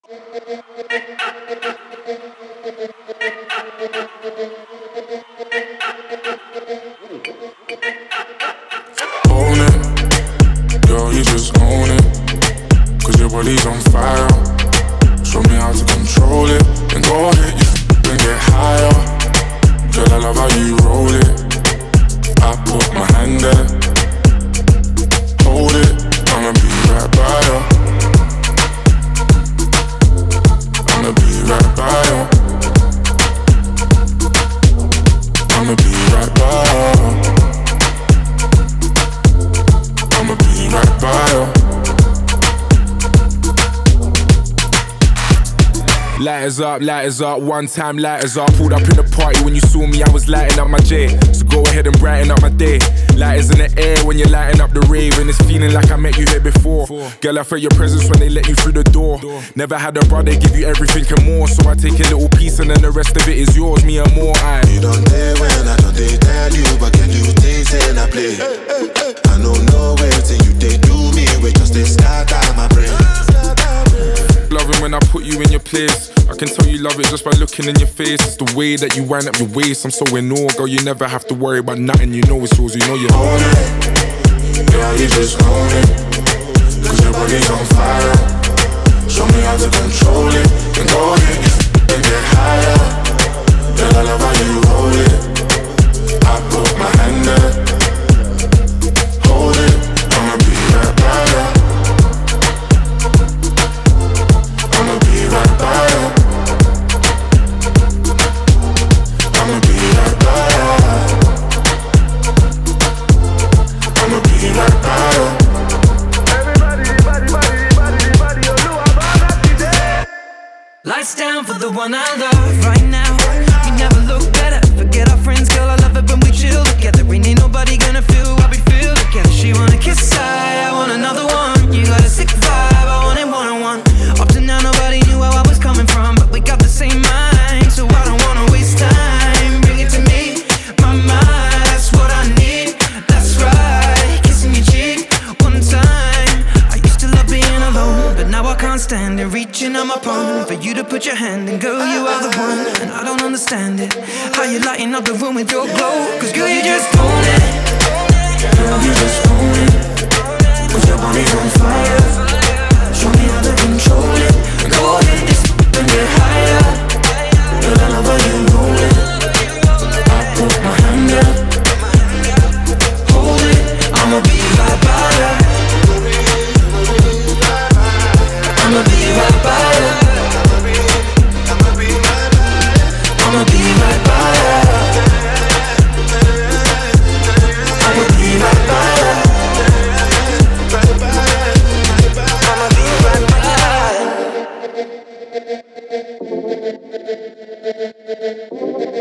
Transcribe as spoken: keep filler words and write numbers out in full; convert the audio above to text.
Own it, girl, you just own it. Cause your body's on fire. Show me how to control it. Then go ahead, you then get higher. Girl, I love how you roll it. I put my hand there. Hold it, I'ma be right by you. I'ma be right by you. I'ma be right by you. I'ma be right by you. Lighters up, lighters up, one time lighters up. Pulled up in the party when you saw me, I was lighting up my J. So go ahead and brighten up my day. Lighters in the air when you're lighting up the rave. And it's feeling like I met you here before. Girl, I felt your presence when they let you through the door. Never had a brother give you everything and more. So I take a little piece and then the rest of it is yours, me and more. I You don't dare when I don't they tell you. But can you things in I play? I don't know where till you they do me. We just they scatter my brain. Loving when I put you in your place. I can tell you love it just by looking in your face. It's the way that you wind up your waist. I'm so in awe, girl, you never have to worry about nothing. You know it's yours, you know you Own it, girl, you just own it. Cause your body's on fire. Show me how to control it. Then go ahead, then get higher. Girl, I love how you roll it. I put my hand there. Hold it, I'ma be right by you. I'ma be right by you. I'ma be right by you. I'ma be right by you. Everybody, everybody, everybody, everybody, you know about that. Lights down for the one I love right now. You never look better. Forget our friends, girl, I love it when we chill together. Ain't ain't nobody gonna feel what we feel together. She wanna kiss I, I want another one. You got a sick vibe, I want it one on one. Up to now nobody knew where I was coming from, but we got the same mind, so I don't wanna waste time. Bring it to me, my mind, that's what I need. That's right, kissing your cheek one time. I used to love being alone, but now I can't stand it. Reaching on my palm for you to put your hand in. Girl, you are the one, and I don't understand it. How you lighting up the room with your glow. Cause girl, you just own it. Girl, you just own it. Cause your body's on fire. Show me how to control it. Go ahead, just and get higher. Girl, I love how you roll it. I put my hand there. Hold it, I'ma be right by you. I'ma be right by you. I'ma be right by you. I'ma be right by you. I'ma be right by you.